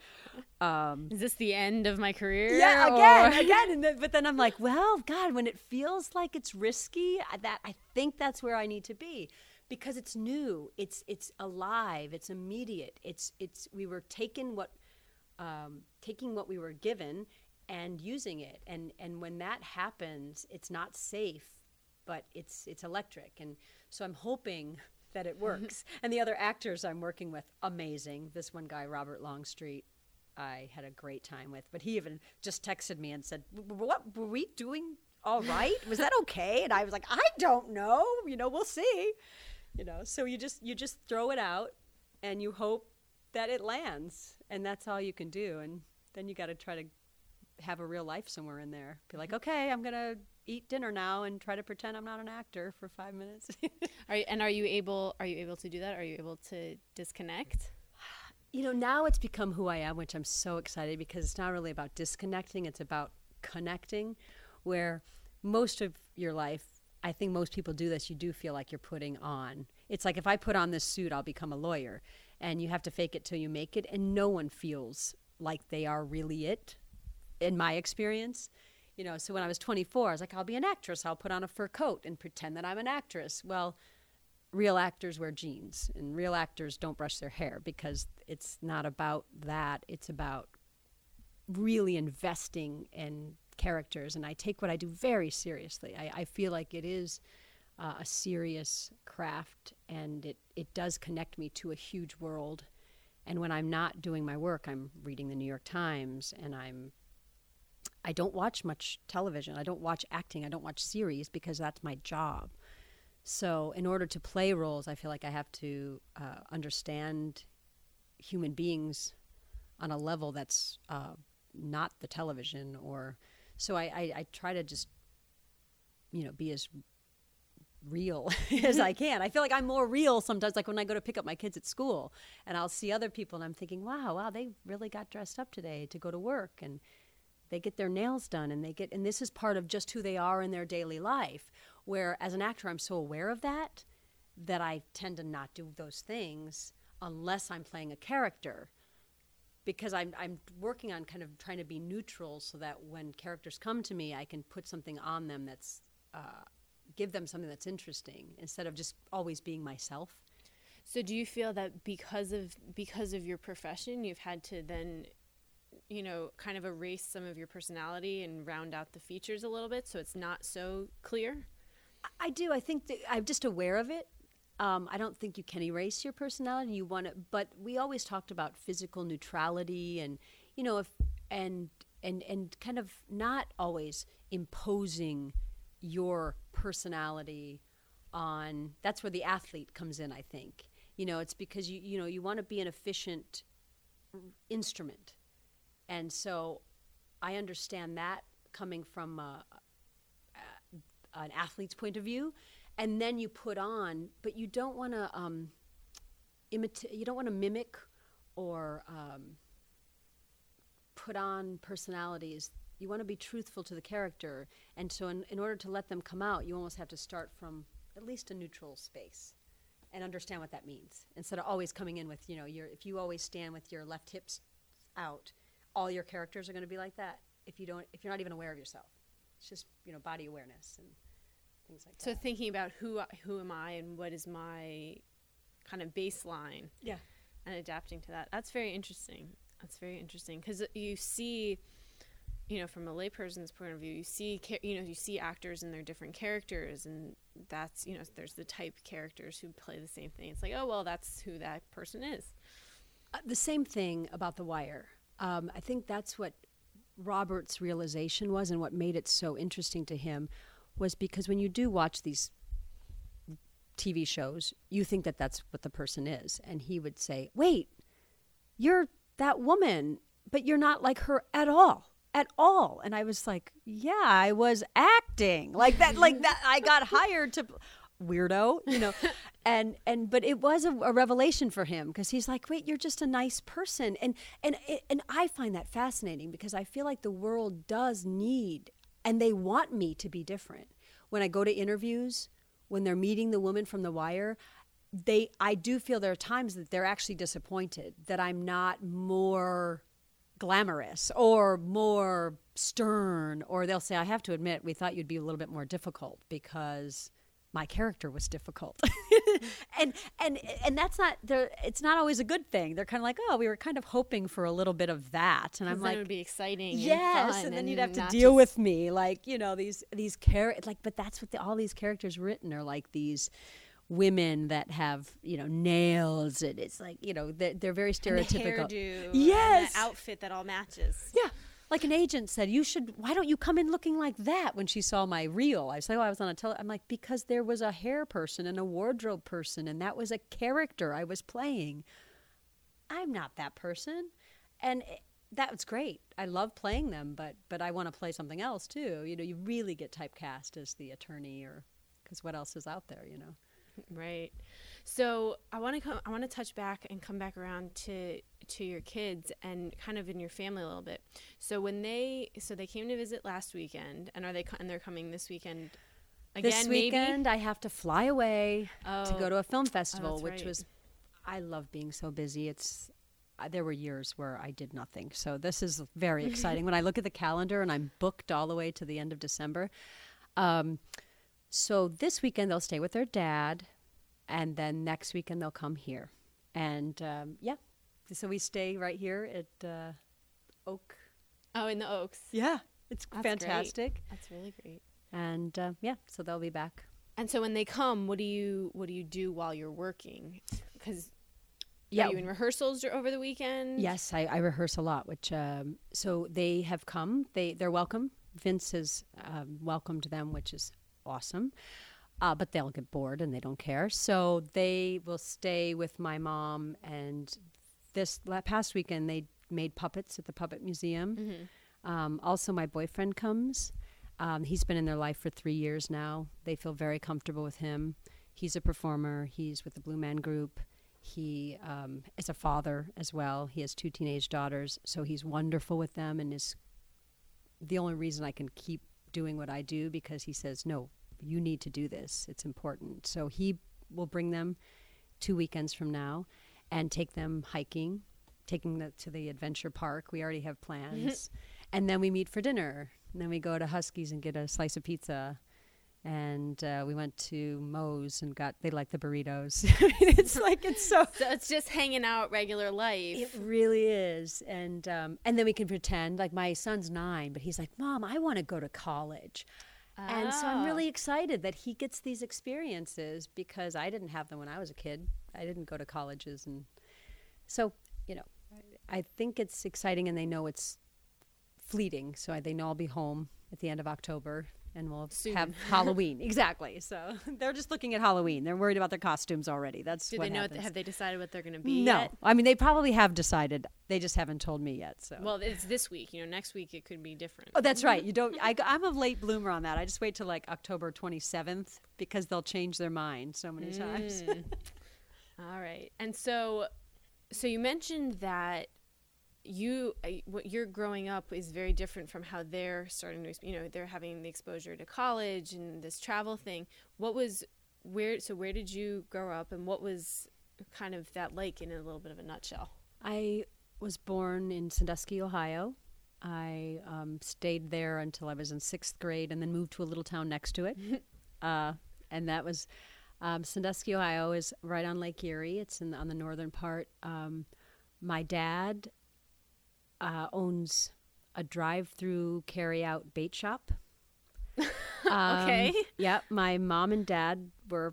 Um, Is this the end of my career? Yeah, or? again, again. And then, but then I'm like, well, God, when it feels like it's risky, I- that I think that's where I need to be, because it's new, it's it's alive, it's immediate. It's it's we were taking what um, taking what we were given and using it, and and when that happens, it's not safe, but it's it's electric, and so I'm hoping that it works. And the other actors I'm working with, amazing. This one guy, Robert Longstreet, I had a great time with, but he even just texted me and said, what were we doing all right? Was that okay? And I was like, I don't know, you know, we'll see, you know, so you just, you just throw it out and you hope that it lands, and that's all you can do. And then you got to try to have a real life somewhere in there. Be like, okay, I'm going to eat dinner now and try to pretend I'm not an actor for five minutes. Are you, and are you able, are you able to do that? Are you able to disconnect? You know, now it's become who I am, which I'm so excited, because it's not really about disconnecting, it's about connecting, where most of your life, I think most people do this, you do feel like you're putting on. It's like, if I put on this suit, I'll become a lawyer, and you have to fake it till you make it, and no one feels like they are really it, in my experience. You know, so when I was twenty-four, I was like, I'll be an actress, I'll put on a fur coat and pretend that I'm an actress. Well, real actors wear jeans, and real actors don't brush their hair, because it's not about that. It's about really investing in characters. And I take what I do very seriously. I, I feel like it is uh, a serious craft, and it, it does connect me to a huge world. And when I'm not doing my work, I'm reading the New York Times, and I'm I don't watch much television. I don't watch acting. I don't watch series, because that's my job. So in order to play roles, I feel like I have to uh, understand human beings on a level that's uh, not the television. Or so I, I, I try to just, you know, be as real as I can. I feel like I'm more real sometimes, like when I go to pick up my kids at school, and I'll see other people, and I'm thinking, wow, wow, they really got dressed up today to go to work, and they get their nails done, and they get, and this is part of just who they are in their daily life. Where as an actor, I'm so aware of that, that I tend to not do those things unless I'm playing a character, because I'm I'm working on kind of trying to be neutral so that when characters come to me, I can put something on them that's uh, give them something that's interesting instead of just always being myself. So do you feel that because of because of your profession, you've had to then, you know, kind of erase some of your personality and round out the features a little bit so it's not so clear? I do. I think that I'm just aware of it. Um, I don't think you can erase your personality. You want to, but we always talked about physical neutrality, and you know, if and and and kind of not always imposing your personality on. That's where the athlete comes in, I think. You know, it's because you you know you want to be an efficient instrument, and so I understand that coming from a, a, an athlete's point of view. And then you put on, but you don't want to um, imitate. You don't want to mimic or um, put on personalities. You want to be truthful to the character, and so in, in order to let them come out, you almost have to start from at least a neutral space, and understand what that means. Instead of always coming in with, you know, your if you always stand with your left hips out, all your characters are going to be like that. If you don't, if you're not even aware of yourself, it's just, you know, body awareness and things like So that. thinking about who who am I and what is my kind of baseline, Yeah. and adapting to that. That's very interesting. That's very interesting because you see, you know, from a layperson's point of view, you see, you know, you see actors and their different characters, and that's, you know, there's the type characters who play the same thing. It's like, oh well, that's who that person is. Uh, the same thing about The Wire. Um, I think that's what Robert's realization was, and what made it so interesting to him was because when you do watch these T V shows, you think that that's what the person is. And he would say, wait, you're that woman, but you're not like her at all, at all. And I was like, yeah, I was acting like that, like that. I got hired to, weirdo, you know, and, and, but it was a, a revelation for him because he's like, wait, you're just a nice person. And, and, and I find that fascinating because I feel like the world does need, and they want me to be different. When I go to interviews, when they're meeting the woman from The Wire, they I do feel there are times that they're actually disappointed that I'm not more glamorous or more stern, or they'll say, I have to admit, we thought you'd be a little bit more difficult because my character was difficult. and and and that's not there. It's not always a good thing. They're kind of like, oh, we were kind of hoping for a little bit of that, and I'm then like, it would be exciting. yes, and, fun and then and you'd have to not deal just- with me, like, you know, these these char- like, but that's what the, all these characters written are like, these women that have, you know, nails, and it's like, you know, they're, they're very stereotypical. And the hairdo, Yes. and the outfit that all matches. Yeah. Like an agent said, you should, why don't you come in looking like that when she saw my reel? I said, oh, I was on a tele. I'm like, because there was a hair person and a wardrobe person, and that was a character I was playing. I'm not that person. And it, that was great. I love playing them, but but I want to play something else too. You know, you really get typecast as the attorney, or because what else is out there, you know? Right. So I want to come. I want to touch back and come back around to to your kids and kind of in your family a little bit. So when they, so they came to visit last weekend, and are they? And they're coming this weekend again. This weekend, maybe? I have to fly away Oh. to go to a film festival, that's which right. was, I love being so busy. It's, uh, there were years where I did nothing. So this is very exciting. When I look at the calendar and I'm booked all the way to the end of December. Um, so this weekend they'll stay with their dad, and then next weekend they'll come here. And um, yeah, so we stay right here at uh, Oak. Oh, in the Oaks. Yeah, it's That's fantastic. Great. That's really great. And uh, yeah, so they'll be back. And so when they come, what do you what do you do while you're working? Because Yeah. are you in rehearsals over the weekend? Yes, I, I rehearse a lot. Which um, so they have come. They they're welcome. Vince has um, welcomed them, which is awesome. Uh, but they'll get bored and they don't care. So they will stay with my mom. And this la- past weekend they made puppets at the Puppet Museum. Mm-hmm. Um, also, my boyfriend comes. Um, he's been in their life for three years now. They feel very comfortable with him. He's a performer. He's with the Blue Man Group. He um, is a father as well. He has two teenage daughters, so he's wonderful with them, and is the only reason I can keep doing what I do, because he says, no, you need to do this. It's important. So he will bring them two weekends from now and take them hiking taking the, to the adventure park. We already have plans. And then we meet for dinner. And then we go to Husky's and get a slice of pizza. And uh, we went to Moe's and got, they like the burritos. It's like, it's so. So it's just hanging out, regular life. It really is. And um, and then we can pretend, like my son's nine, but he's like, Mom, I want to go to college. Oh. And so I'm really excited that he gets these experiences because I didn't have them when I was a kid. I didn't go to colleges. And so, you know, I think it's exciting and they know it's fleeting. So I, they know I'll be home at the end of October. And we'll Soon. have Halloween. Exactly. So they're just looking at Halloween. They're worried about their costumes already. That's Do what they know? happens. Have they decided what they're going to be? No. Yet? I mean, they probably have decided. They just haven't told me yet. So. Well, it's this week. You know, next week it could be different. Oh, that's right. You don't. I, I'm a late bloomer on that. I just wait till like October twenty-seventh because they'll change their mind so many mm. times. All right. And so, so you mentioned that you uh, what you're growing up is very different from how they're starting to, you know, they're having the exposure to college and this travel thing. What was where so where did you grow up and what was kind of that like in a little bit of a nutshell? I was born in Sandusky, Ohio. I um, stayed there until I was in sixth grade and then moved to a little town next to it. uh, and that was um, Sandusky, Ohio is right on Lake Erie. It's in the, on the northern part. Um, my dad Uh, owns a drive-through carry-out bait shop. um, okay. Yeah, my mom and dad were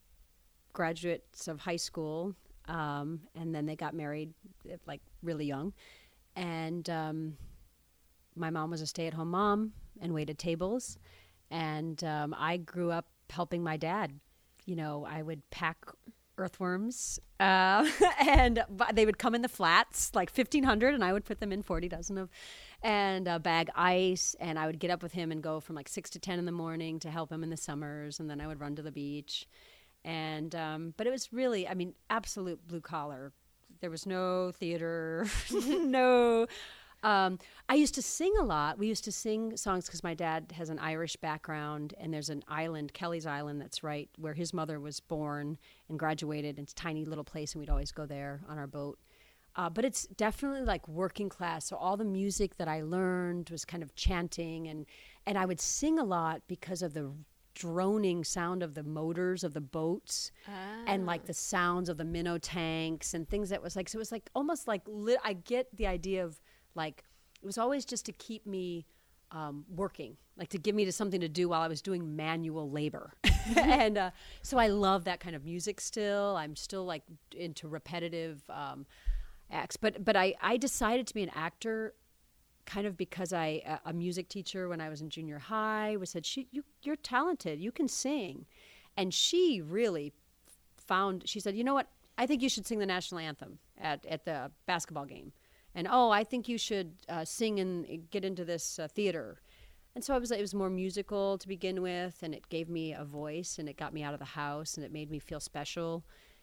graduates of high school, um, and then they got married like really young. And um, my mom was a stay-at-home mom and waited tables. And um, I grew up helping my dad. You know, I would pack earthworms, uh, and they would come in the flats, like fifteen hundred, and I would put them in forty dozen of, and uh, bag ice, and I would get up with him and go from like six to ten in the morning to help him in the summers, and then I would run to the beach, and um, but it was really, I mean, absolute blue collar. There was no theater, no. Um, I used to sing a lot. We used to sing songs because my dad has an Irish background, and there's an island, Kelly's Island, that's right where his mother was born and graduated. It's a tiny little place, and we'd always go there on our boat. Uh, but it's definitely like working class. So all the music that I learned was kind of chanting, and, and I would sing a lot because of the droning sound of the motors of the boats ah. and like the sounds of the minnow tanks and things that was like, so it was like almost like, li- I get the idea of, like, it was always just to keep me um, working, like to give me to something to do while I was doing manual labor. and uh, so I love that kind of music still. I'm still like into repetitive um, acts. But but I, I decided to be an actor kind of because I, a, a music teacher when I was in junior high was said, she, you, you're talented, you can sing. And she really found, she said, you know what, I think you should sing the national anthem at, at the basketball game. And, oh, I think you should uh, sing and get into this uh, theater. And so I was, it was more musical to begin with, and it gave me a voice, and it got me out of the house, and it made me feel special.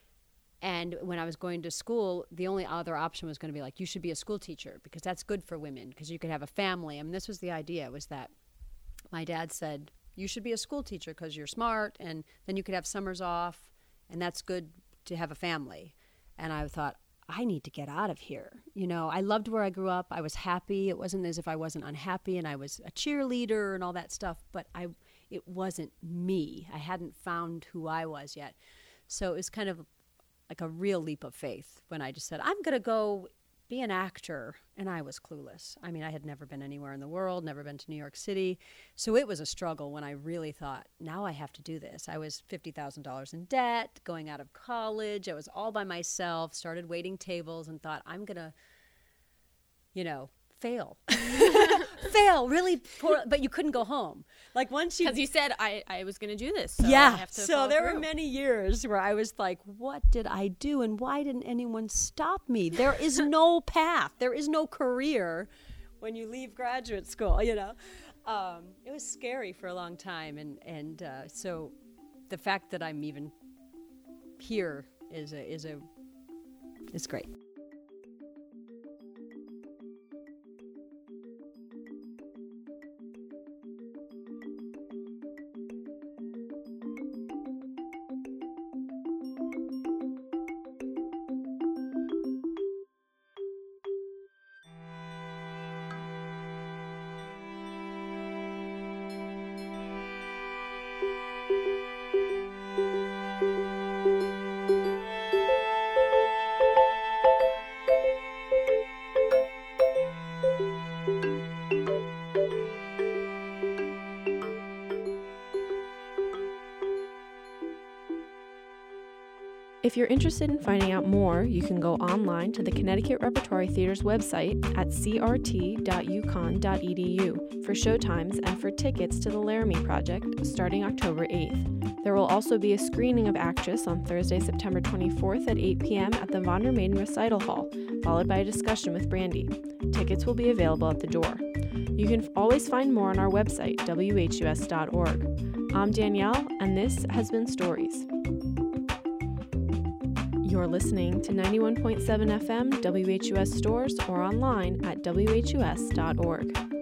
And when I was going to school, the only other option was going to be like, you should be a school teacher, because that's good for women, because you could have a family. I mean, this was the idea, was that my dad said, you should be a school teacher because you're smart, and then you could have summers off, and that's good to have a family. And I thought, I need to get out of here. You know, I loved where I grew up. I was happy. It wasn't as if I wasn't unhappy, and I was a cheerleader and all that stuff, but I, it wasn't me. I hadn't found who I was yet. So it was kind of like a real leap of faith when I just said, I'm going to go be an actor. And I was clueless. I mean, I had never been anywhere in the world, never been to New York City. So it was a struggle when I really thought, now I have to do this. I was fifty thousand dollars in debt, going out of college. I was all by myself, started waiting tables and thought, I'm going to, you know, fail. fail, really poor. But you couldn't go home. Like once you... Because you said, I, I was going to do this. So yeah. I have to so there through. were many years where I was like, what did I do? And why didn't anyone stop me? There is no path. There is no career when you leave graduate school, you know. Um, it was scary for a long time. And, and uh, so the fact that I'm even here is a, is a, is great. If you're interested in finding out more, you can go online to the Connecticut Repertory Theater's website at c r t dot u conn dot e d u for showtimes and for tickets to the Laramie Project starting October eighth. There will also be a screening of Actress on Thursday, September twenty-fourth at eight p.m. at the Von der Maiden Recital Hall, followed by a discussion with Brandy. Tickets will be available at the door. You can always find more on our website, w h u s dot org. I'm Danielle, and this has been Stories. You're listening to ninety-one point seven F M W H U S Stores or online at w h u s dot org.